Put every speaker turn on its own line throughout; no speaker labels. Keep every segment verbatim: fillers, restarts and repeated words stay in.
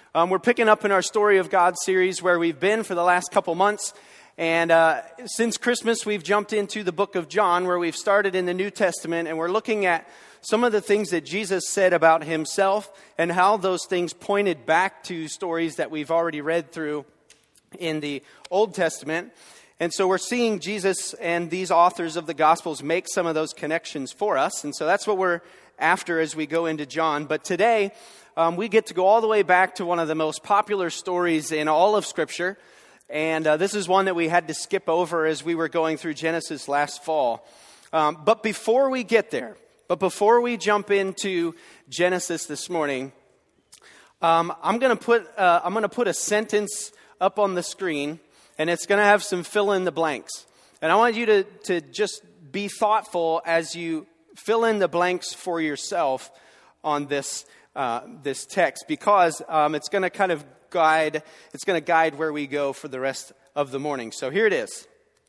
Um, we're picking up in our Story of God series where we've been for the last couple months. And uh, since Christmas, we've jumped into the book of John, where we've started in the New Testament. And we're looking at some of the things that Jesus said about himself and how those things pointed back to stories that we've already read through in the Old Testament. And so we're seeing Jesus and these authors of the Gospels make some of those connections for us. And so that's what we're after as we go into John. But today, um, we get to go all the way back to one of the most popular stories in all of Scripture. And uh, this is one that we had to skip over as we were going through Genesis last fall. Um, but before we get there, but before we jump into Genesis this morning, um, I'm going to put uh, I'm going to put a sentence up on the screen, and it's going to have some fill in the blanks. And I want you to to just be thoughtful as you fill in the blanks for yourself on this uh, this text, because um, it's going to kind of guide it's going to guide where we go for the rest of the morning. So here it is.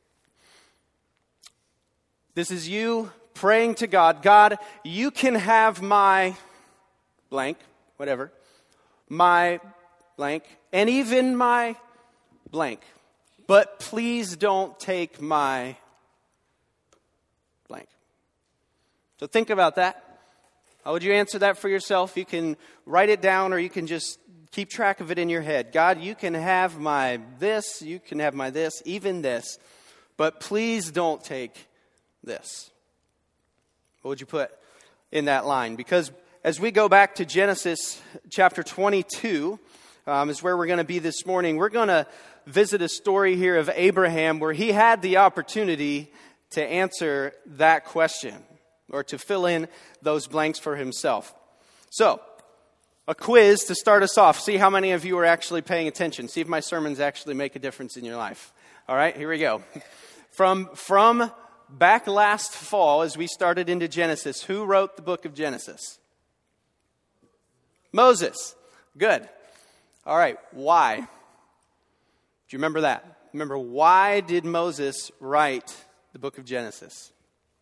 This is you praying to God. God, you can have my blank, whatever, my blank, and even my blank. But please don't take my blank. So think about that. How would you answer that for yourself? You can write it down, or you can just keep track of it in your head. God, you can have my this, you can have my this, even this, but please don't take this. What would you put in that line? Because as we go back to Genesis chapter twenty-two, um, is where we're going to be this morning. We're going to visit a story here of Abraham where he had the opportunity to answer that question, or to fill in those blanks for himself. So, a quiz to start us off. See how many of you are actually paying attention. See if my sermons actually make a difference in your life. All right, here we go. From from back last fall, as we started into Genesis, who wrote the book of Genesis? Moses. Good. All right, why? Do you remember that? Remember, why did Moses write the book of Genesis?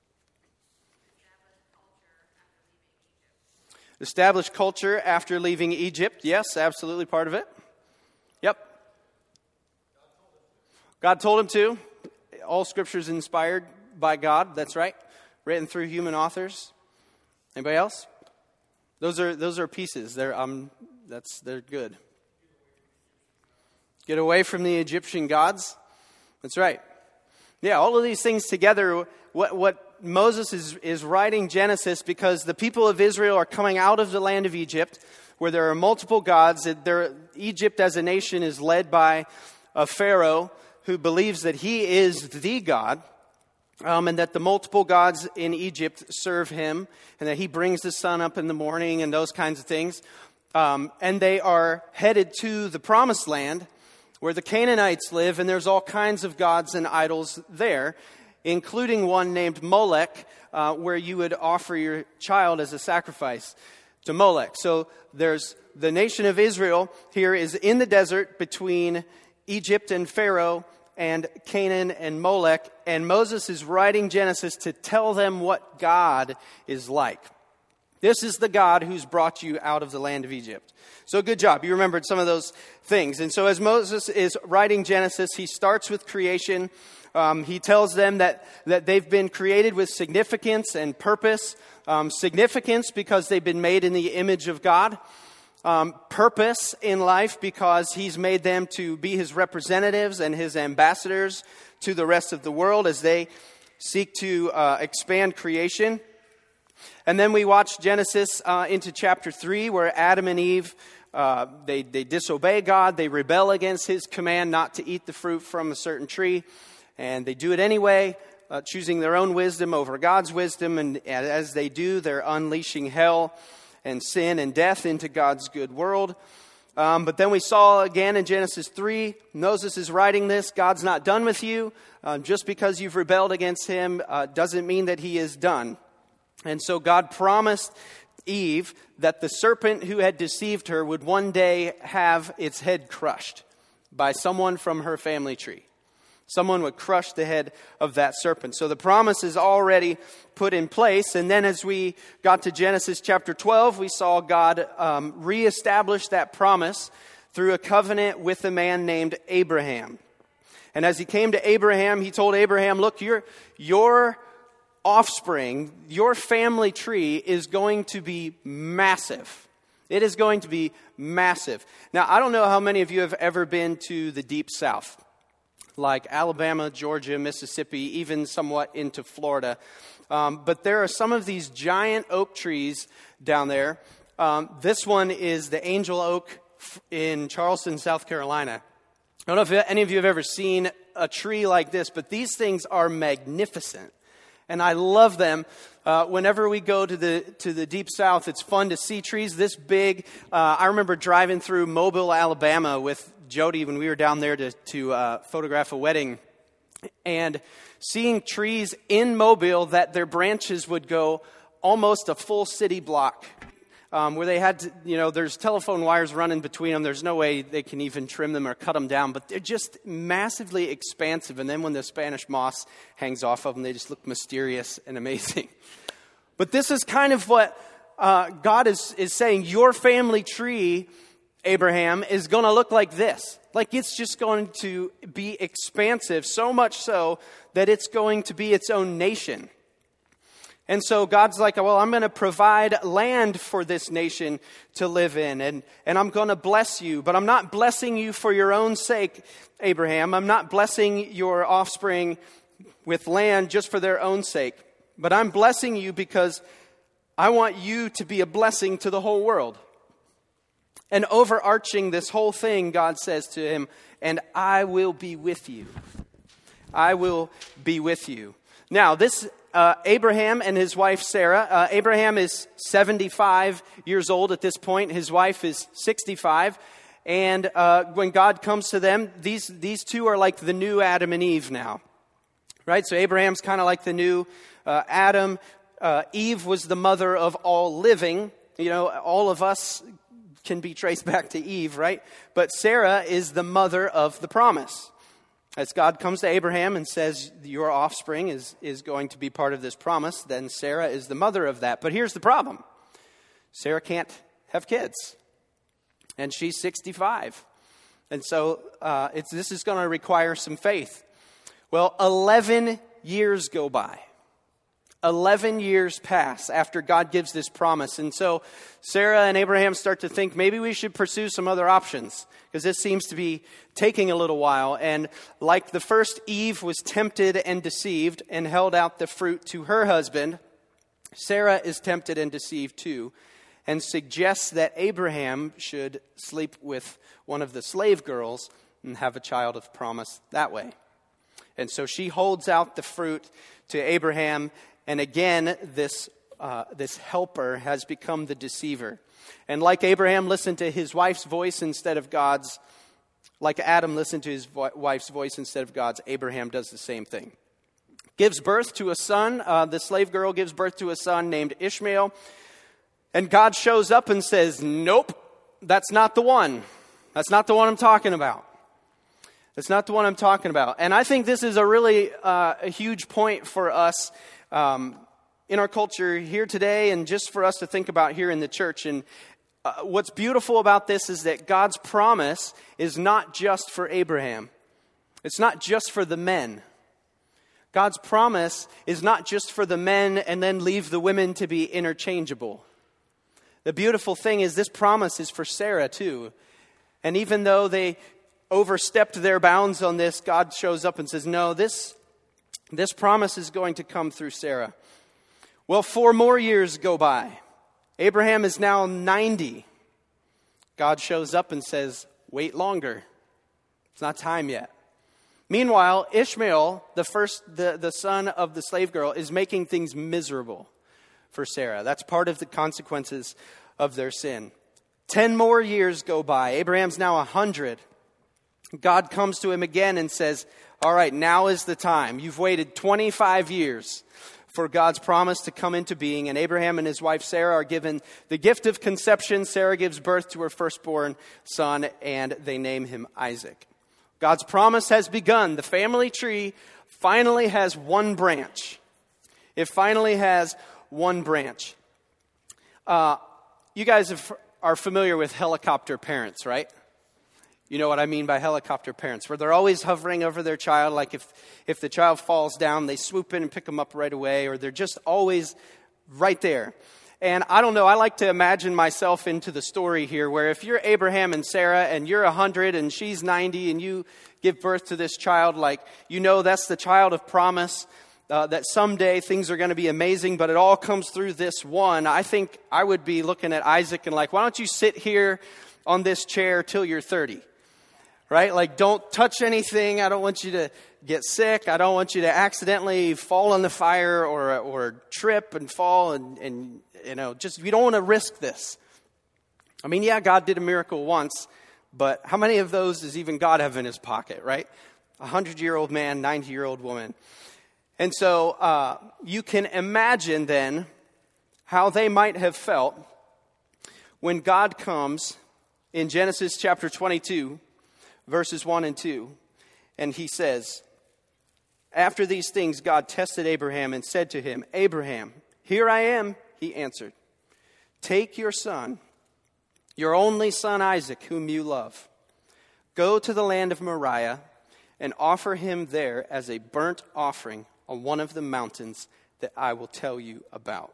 Established culture after leaving Egypt. Yes, absolutely part of it. Yep. God told him to. All scripture is inspired by God. That's right. Written through human authors. Anybody else? Those are those are pieces. They're um that's they're good. Get away from the Egyptian gods. That's right. Yeah, all of these things together. What what Moses is, is writing Genesis because the people of Israel are coming out of the land of Egypt, where there are multiple gods. There, Egypt as a nation is led by a Pharaoh who believes that he is the God, um, and that the multiple gods in Egypt serve him, and that he brings the sun up in the morning and those kinds of things. Um, and they are headed to the promised land where the Canaanites live, and there's all kinds of gods and idols there, including one named Molech, uh, where you would offer your child as a sacrifice to Molech. So there's the nation of Israel here is in the desert between Egypt and Pharaoh and Canaan and Molech, and Moses is writing Genesis to tell them what God is like. This is the God who's brought you out of the land of Egypt. So good job. You remembered some of those things. And so as Moses is writing Genesis, he starts with creation. Um, he tells them that, that they've been created with significance and purpose. Um, significance because they've been made in the image of God. Um, purpose in life because he's made them to be his representatives and his ambassadors to the rest of the world as they seek to uh, expand creation. And then we watch Genesis uh, into chapter three, where Adam and Eve, uh, they, they disobey God. They rebel against his command not to eat the fruit from a certain tree. And they do it anyway, uh, choosing their own wisdom over God's wisdom. And as they do, they're unleashing hell and sin and death into God's good world. Um, but then we saw again in Genesis three, Moses is writing this. God's not done with you. Uh, just because you've rebelled against him uh, doesn't mean that he is done. And so God promised Eve that the serpent who had deceived her would one day have its head crushed by someone from her family tree. Someone would crush the head of that serpent. So the promise is already put in place. And then as we got to Genesis chapter twelve, we saw God um, reestablish that promise through a covenant with a man named Abraham. And as he came to Abraham, he told Abraham, look, your, your offspring, your family tree is going to be massive. It is going to be massive. Now, I don't know how many of you have ever been to the Deep South, like Alabama, Georgia, Mississippi, even somewhat into Florida. Um, but there are some of these giant oak trees down there. Um, this one is the angel oak in Charleston, South Carolina. I don't know if any of you have ever seen a tree like this, but these things are magnificent. And I love them. Uh, whenever we go to the to the Deep South, it's fun to see trees this big. Uh, I remember driving through Mobile, Alabama with Jody when we were down there to, to uh, photograph a wedding. And seeing trees in Mobile that their branches would go almost a full city block. Um, where they had to, you know, there's telephone wires running between them. There's no way they can even trim them or cut them down. But they're just massively expansive. And then when the Spanish moss hangs off of them, they just look mysterious and amazing. But this is kind of what uh, God is, is saying. Your family tree, Abraham, is going to look like this. Like it's just going to be expansive, so much so that it's going to be its own nation. And so God's like, well, I'm going to provide land for this nation to live in, and, and I'm going to bless you. But I'm not blessing you for your own sake, Abraham. I'm not blessing your offspring with land just for their own sake. But I'm blessing you because I want you to be a blessing to the whole world. And overarching this whole thing, God says to him, and I will be with you. I will be with you. Now, this uh, Abraham and his wife Sarah, uh, Abraham is seventy-five years old at this point. His wife is sixty-five. And uh, when God comes to them, these, these two are like the new Adam and Eve now. Right? So Abraham's kind of like the new uh, Adam. Uh, Eve was the mother of all living. You know, all of us can be traced back to Eve, right? But Sarah is the mother of the promise. As God comes to Abraham and says, your offspring is, is going to be part of this promise, then Sarah is the mother of that. But here's the problem. Sarah can't have kids. And she's sixty-five. And so uh, it's, this is going to require some faith. Well, eleven years go by. eleven years pass after God gives this promise. And so Sarah and Abraham start to think maybe we should pursue some other options because this seems to be taking a little while. And like the first Eve was tempted and deceived and held out the fruit to her husband, Sarah is tempted and deceived too and suggests that Abraham should sleep with one of the slave girls and have a child of promise that way. And so she holds out the fruit to Abraham. And again, this uh, this helper has become the deceiver. And like Abraham listened to his wife's voice instead of God's, like Adam listened to his vo- wife's voice instead of God's, Abraham does the same thing. Gives birth to a son. Uh, the slave girl gives birth to a son named Ishmael. And God shows up and says, nope, that's not the one. That's not the one I'm talking about. That's not the one I'm talking about. And I think this is a really uh, a huge point for us Um, in our culture here today and just for us to think about here in the church. And uh, what's beautiful about this is that God's promise is not just for Abraham. It's not just for the men. God's promise is not just for the men and then leave the women to be interchangeable. The beautiful thing is this promise is for Sarah too. And even though they overstepped their bounds on this, God shows up and says, no, this This promise is going to come through Sarah. Well, four more years go by. Abraham is now ninety. God shows up and says, wait longer. It's not time yet. Meanwhile, Ishmael, the first, the, the son of the slave girl, is making things miserable for Sarah. That's part of the consequences of their sin. Ten more years go by. Abraham's now a hundred. God comes to him again and says, all right, now is the time. You've waited twenty-five years for God's promise to come into being. And Abraham and his wife Sarah are given the gift of conception. Sarah gives birth to her firstborn son, and they name him Isaac. God's promise has begun. The family tree finally has one branch. It finally has one branch. Uh, you guys have, are familiar with helicopter parents, right? You know what I mean by helicopter parents, where they're always hovering over their child. Like if, if the child falls down, they swoop in and pick them up right away, or they're just always right there. And I don't know, I like to imagine myself into the story here, where if you're Abraham and Sarah and you're one hundred and she's ninety and you give birth to this child, like, you know that's the child of promise, uh, that someday things are going to be amazing, but it all comes through this one. I think I would be looking at Isaac and like, why don't you sit here on this chair till you're thirty? Right? Like, don't touch anything. I don't want you to get sick. I don't want you to accidentally fall in the fire or or trip and fall and, and you know, just, we don't want to risk this. I mean, yeah, God did a miracle once, but how many of those does even God have in his pocket, right? A hundred-year-old man, ninety-year-old woman. And so uh, you can imagine then how they might have felt when God comes in Genesis chapter twenty-two, verses one and two, and he says, after these things, God tested Abraham and said to him, Abraham, here I am, he answered. Take your son, your only son Isaac, whom you love. Go to the land of Moriah and offer him there as a burnt offering on one of the mountains that I will tell you about.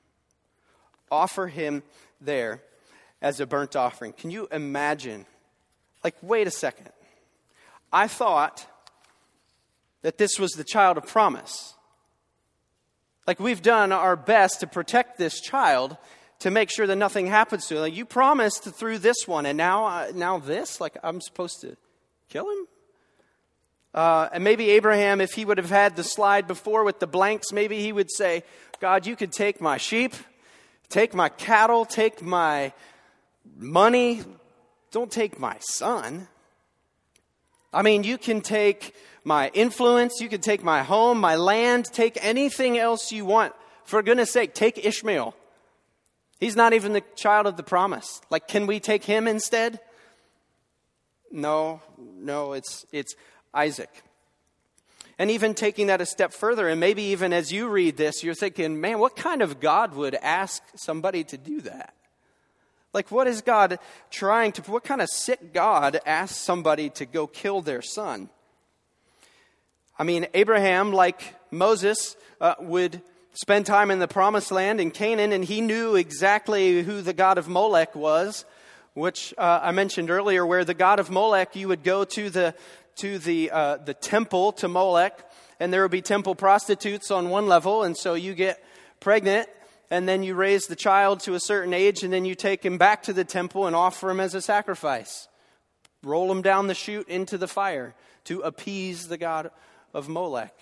Offer him there as a burnt offering. Can you imagine? Like, wait a second. I thought that this was the child of promise. Like, we've done our best to protect this child, to make sure that nothing happens to him. Like, you promised through this one, and now uh, now this? Like, I'm supposed to kill him? Uh, and maybe Abraham, if he would have had the slide before with the blanks, maybe he would say, God, you could take my sheep, take my cattle, take my money, don't take my son. I mean, you can take my influence, you can take my home, my land, take anything else you want. For goodness sake, take Ishmael. He's not even the child of the promise. Like, can we take him instead? No, no, it's it's Isaac. And even taking that a step further, and maybe even as you read this, you're thinking, man, what kind of God would ask somebody to do that? Like, what is God trying to, what kind of sick God asks somebody to go kill their son? I mean, Abraham, like Moses, uh, would spend time in the promised land in Canaan, and he knew exactly who the god of Molech was, which uh, I mentioned earlier, where the god of Molech, you would go to the to the uh, the temple to Molech, and there would be temple prostitutes on one level, and so you get pregnant, and then you raise the child to a certain age, and then you take him back to the temple and offer him as a sacrifice. Roll him down the chute into the fire to appease the god of Molech.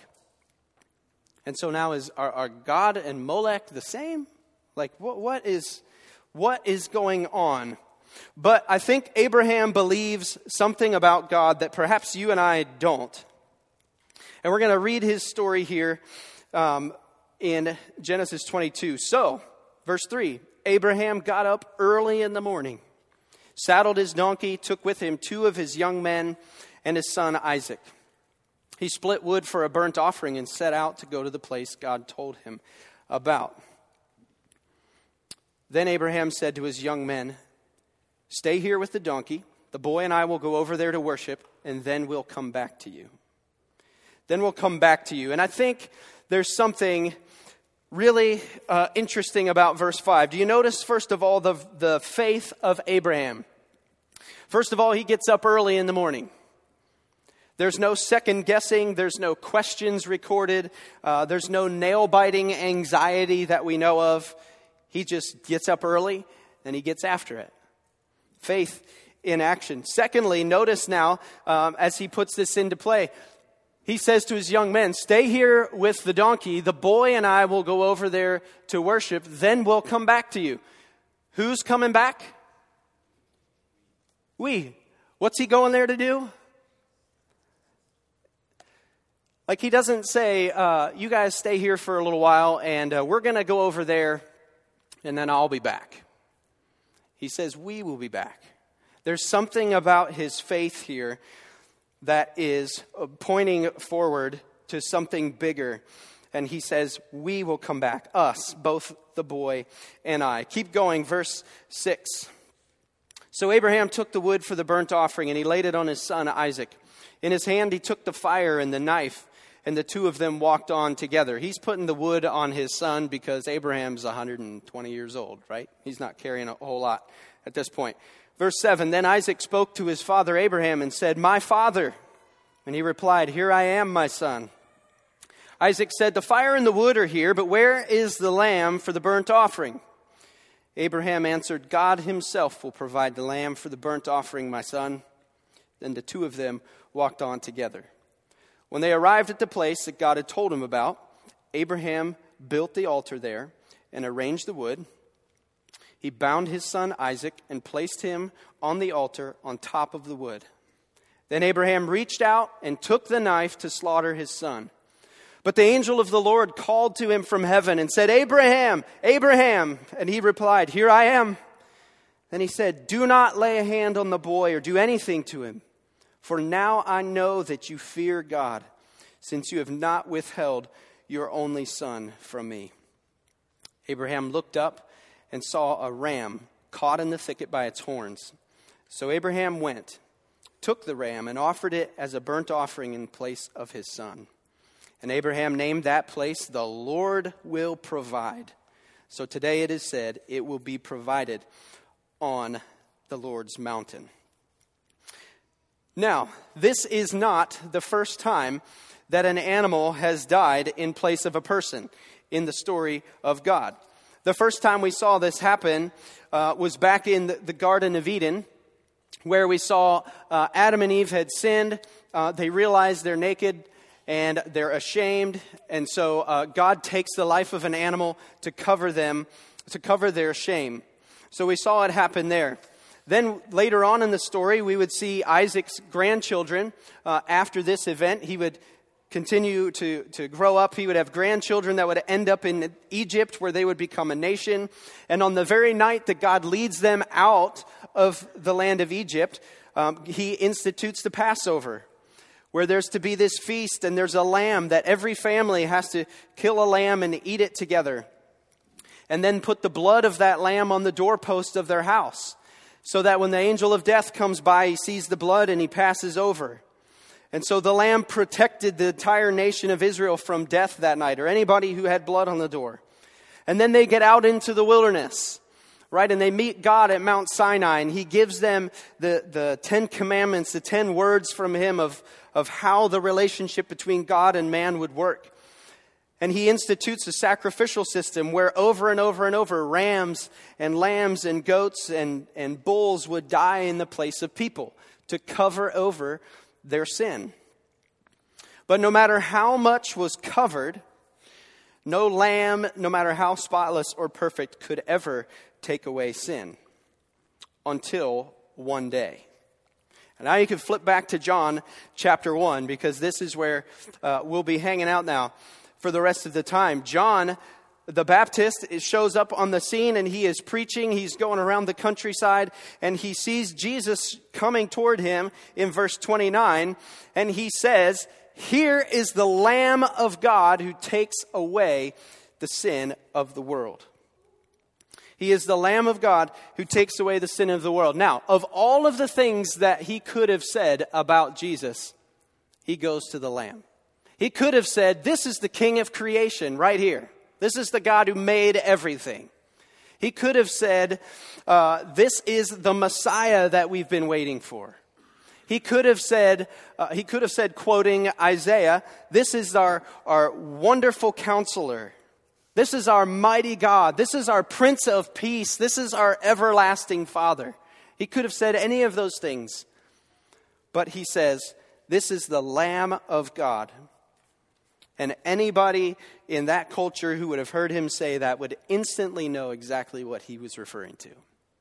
And so now is are, are God and Molech the same? Like, what what is what is going on? But I think Abraham believes something about God that perhaps you and I don't. And we're going to read his story here um, in Genesis twenty-two. So, verse three, Abraham got up early in the morning, saddled his donkey, took with him two of his young men and his son Isaac. He split wood for a burnt offering and set out to go to the place God told him about. Then Abraham said to his young men, stay here with the donkey. The boy and I will go over there to worship, and then we'll come back to you. Then we'll come back to you. And I think there's something really uh, interesting about verse five. Do you notice, first of all, the, the faith of Abraham? First of all, he gets up early in the morning. There's no second guessing. There's no questions recorded. Uh, there's no nail-biting anxiety that we know of. He just gets up early and he gets after it. Faith in action. Secondly, notice now, um, as he puts this into play, he says to his young men, stay here with the donkey. The boy and I will go over there to worship. Then we'll come back to you. Who's coming back? We. What's he going there to do? Like, he doesn't say, uh, you guys stay here for a little while, and uh, we're going to go over there, and then I'll be back. He says, we will be back. There's something about his faith here that is pointing forward to something bigger. And he says, we will come back, us, both the boy and I. Keep going, verse six. So Abraham took the wood for the burnt offering, and he laid it on his son Isaac. In his hand he took the fire and the knife, and the two of them walked on together. He's putting the wood on his son because Abraham's one hundred twenty years old, right? He's not carrying a whole lot at this point. Verse seven, then Isaac spoke to his father Abraham and said, my father. And he replied, here I am, my son. Isaac said, the fire and the wood are here, but where is the lamb for the burnt offering? Abraham answered, God himself will provide the lamb for the burnt offering, my son. Then the two of them walked on together. When they arrived at the place that God had told him about, Abraham built the altar there and arranged the wood. He bound his son Isaac and placed him on the altar on top of the wood. Then Abraham reached out and took the knife to slaughter his son. But the angel of the Lord called to him from heaven and said, Abraham, Abraham. And he replied, here I am. Then he said, do not lay a hand on the boy or do anything to him. For now I know that you fear God, since you have not withheld your only son from me. Abraham looked up and saw a ram caught in the thicket by its horns. So Abraham went, took the ram, and offered it as a burnt offering in place of his son. And Abraham named that place, the Lord will provide. So today it is said, it will be provided on the Lord's mountain. Now, this is not the first time that an animal has died in place of a person in the story of God. The first time we saw this happen uh, was back in the, the Garden of Eden, where we saw uh, Adam and Eve had sinned. Uh, they realized they're naked and they're ashamed. And so uh, God takes the life of an animal to cover them, to cover their shame. So we saw it happen there. Then later on in the story, we would see Isaac's grandchildren. Uh, after this event, he would continue to, to grow up. He would have grandchildren that would end up in Egypt, where they would become a nation. And on the very night that God leads them out of the land of Egypt, um, he institutes the Passover, where there's to be this feast, and there's a lamb that every family has to kill a lamb and eat it together. And then put the blood of that lamb on the doorpost of their house, so that when the angel of death comes by, he sees the blood and he passes over. And so the lamb protected the entire nation of Israel from death that night, or anybody who had blood on the door. And then they get out into the wilderness, right? And they meet God at Mount Sinai, and he gives them the, the Ten Commandments, the ten words from him of, of how the relationship between God and man would work. And he institutes a sacrificial system where over and over and over, rams and lambs and goats and, and bulls would die in the place of people to cover over their sin. But no matter how much was covered, no lamb, no matter how spotless or perfect, could ever take away sin until one day. And now you can flip back to John chapter one, because this is where uh, we'll be hanging out now for the rest of the time. John the Baptist shows up on the scene, and he is preaching. He's going around the countryside, and he sees Jesus coming toward him in verse twenty-nine. And he says, here is the Lamb of God who takes away the sin of the world. He is the Lamb of God who takes away the sin of the world. Now, of all of the things that he could have said about Jesus, he goes to the Lamb. He could have said, this is the King of creation right here. This is the God who made everything. He could have said, uh, this is the Messiah that we've been waiting for. He could have said, uh, he could have said, quoting Isaiah, this is our, our wonderful counselor. This is our mighty God. This is our Prince of Peace. This is our everlasting Father. He could have said any of those things. But he says, this is the Lamb of God. And anybody in that culture who would have heard him say that would instantly know exactly what he was referring to.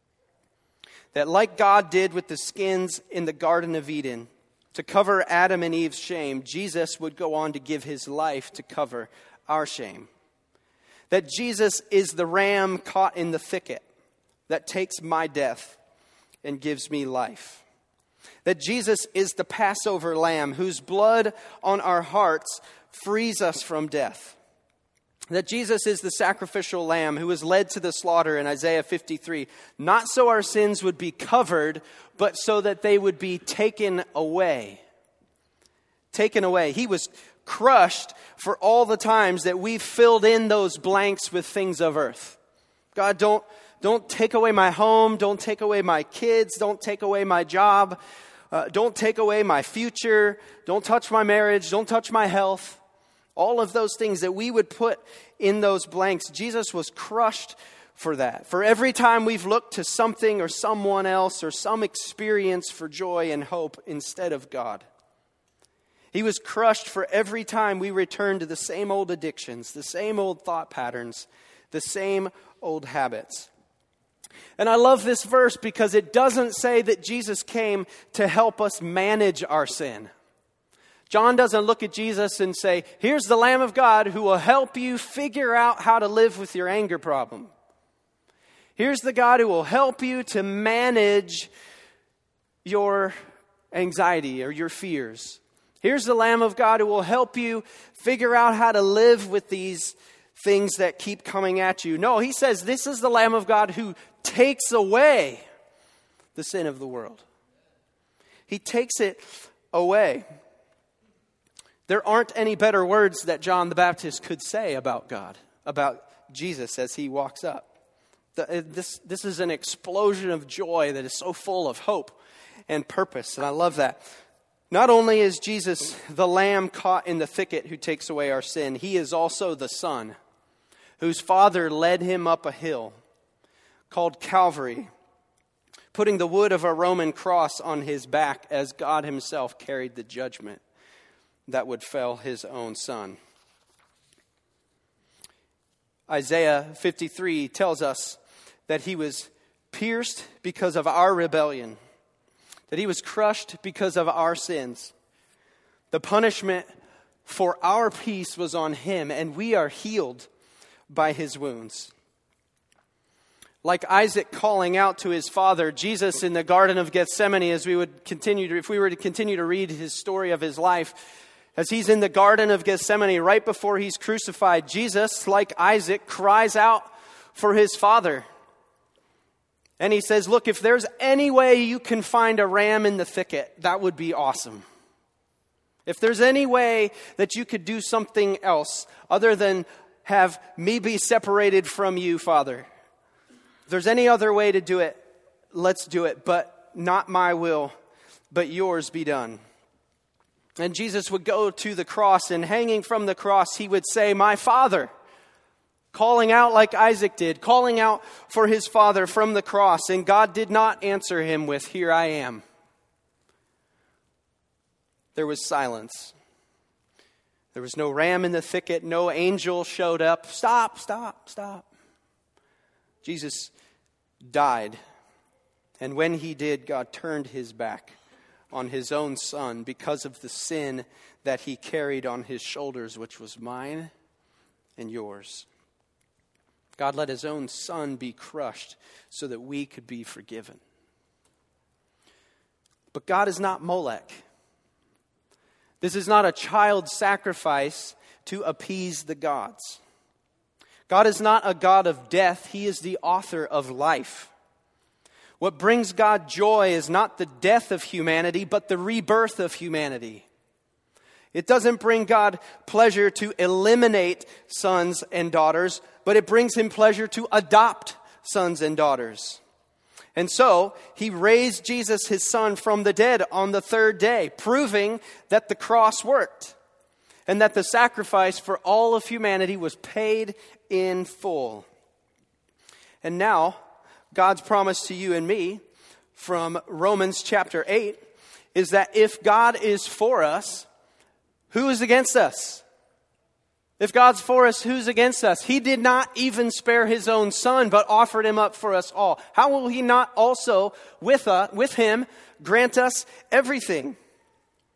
That like God did with the skins in the Garden of Eden to cover Adam and Eve's shame, Jesus would go on to give his life to cover our shame. That Jesus is the ram caught in the thicket that takes my death and gives me life. That Jesus is the Passover lamb whose blood on our hearts frees us from death. That Jesus is the sacrificial lamb who was led to the slaughter in Isaiah fifty-three, not so our sins would be covered, but so that they would be taken away. Taken away. He was crushed for all the times that we filled in those blanks with things of earth. God, don't, don't take away my home. Don't take away my kids. Don't take away my job. Uh, don't take away my future. Don't touch my marriage. Don't touch my health. All of those things that we would put in those blanks, Jesus was crushed for that. For every time we've looked to something or someone else or some experience for joy and hope instead of God. He was crushed for every time we return to the same old addictions, the same old thought patterns, the same old habits. And I love this verse because it doesn't say that Jesus came to help us manage our sin. John doesn't look at Jesus and say, here's the Lamb of God who will help you figure out how to live with your anger problem. Here's the God who will help you to manage your anxiety or your fears. Here's the Lamb of God who will help you figure out how to live with these things that keep coming at you. No, he says this is the Lamb of God who takes away the sin of the world. He takes it away. There aren't any better words that John the Baptist could say about God, about Jesus as he walks up. The, this, this is an explosion of joy that is so full of hope and purpose, and I love that. Not only is Jesus the lamb caught in the thicket who takes away our sin, he is also the Son whose Father led him up a hill called Calvary, putting the wood of a Roman cross on his back as God himself carried the judgment that would fell his own Son. Isaiah fifty-three tells us that he was pierced because of our rebellion, that he was crushed because of our sins. The punishment for our peace was on him, and we are healed by his wounds. Like Isaac calling out to his father, Jesus in the Garden of Gethsemane, as we would continue to, if we were to continue to read his story of his life, as he's in the Garden of Gethsemane right before he's crucified, Jesus, like Isaac, cries out for his father. And he says, look, if there's any way you can find a ram in the thicket, that would be awesome. If there's any way that you could do something else other than have me be separated from you, Father, if there's any other way to do it, let's do it. But not my will, but yours be done. And Jesus would go to the cross, and hanging from the cross, he would say, my Father, calling out like Isaac did, calling out for his father from the cross. And God did not answer him with, here I am. There was silence. There was no ram in the thicket. No angel showed up. Stop, stop, stop. Jesus died. And when he did, God turned his back on his own Son because of the sin that he carried on his shoulders, which was mine and yours. God let his own Son be crushed so that we could be forgiven. But God is not Molech. This is not a child sacrifice to appease the gods. God is not a God of death. He is the author of life. What brings God joy is not the death of humanity, but the rebirth of humanity. It doesn't bring God pleasure to eliminate sons and daughters, but it brings him pleasure to adopt sons and daughters. And so, he raised Jesus, his Son, from the dead on the third day, proving that the cross worked and that the sacrifice for all of humanity was paid in full. And now, God's promise to you and me from Romans chapter eight is that if God is for us, who is against us? If God's for us, who's against us? He did not even spare his own Son, but offered him up for us all. How will he not also, with, uh, with him, grant us everything?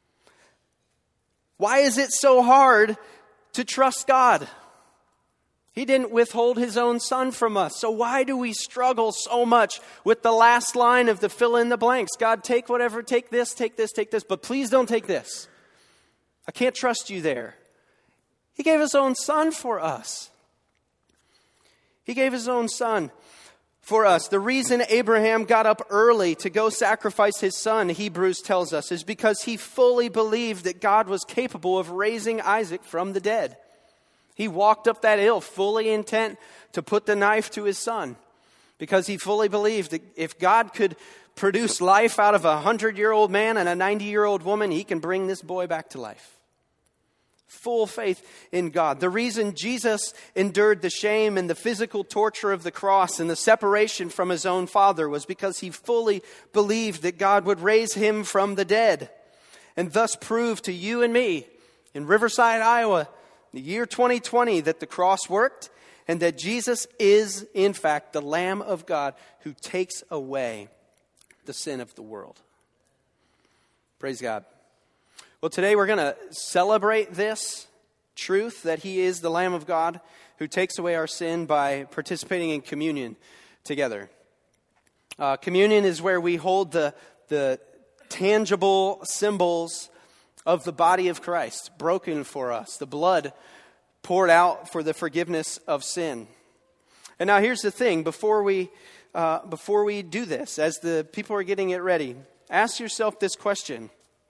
Why is it so hard to trust God? He didn't withhold his own son from us. So why do we struggle so much with the last line of the fill in the blanks? God, take whatever, take this, take this, take this, but please don't take this. I can't trust you there. He gave his own son for us. He gave his own son for us. The reason Abraham got up early to go sacrifice his son, Hebrews tells us, is because he fully believed that God was capable of raising Isaac from the dead. He walked up that hill fully intent to put the knife to his son because he fully believed that if God could produce life out of a hundred-year-old man and a ninety-year-old woman, he can bring this boy back to life. Full faith in God. The reason Jesus endured the shame and the physical torture of the cross and the separation from his own Father was because he fully believed that God would raise him from the dead and thus prove to you and me in Riverside, Iowa, the year twenty twenty, that the cross worked and that Jesus is, in fact, the Lamb of God who takes away the sin of the world. Praise God. Well, today we're going to celebrate this truth that he is the Lamb of God who takes away our sin by participating in communion together. Uh, communion is where we hold the, the tangible symbols of the body of Christ, broken for us, the blood poured out for the forgiveness of sin. And now here's the thing, before we, uh, before we do this, as the people are getting it ready, ask yourself this question.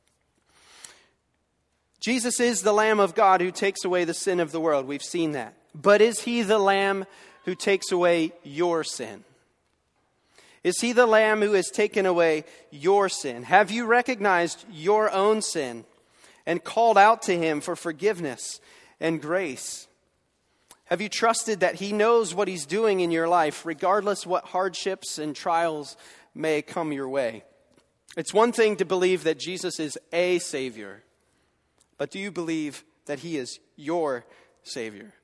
Jesus is the Lamb of God who takes away the sin of the world. We've seen that. But is he the Lamb who takes away your sin? Is he the Lamb who has taken away your sin? Have you recognized your own sin and called out to him for forgiveness and grace? Have you trusted that he knows what he's doing in your life, regardless what hardships and trials may come your way? It's one thing to believe that Jesus is a Savior. But do you believe that he is your Savior?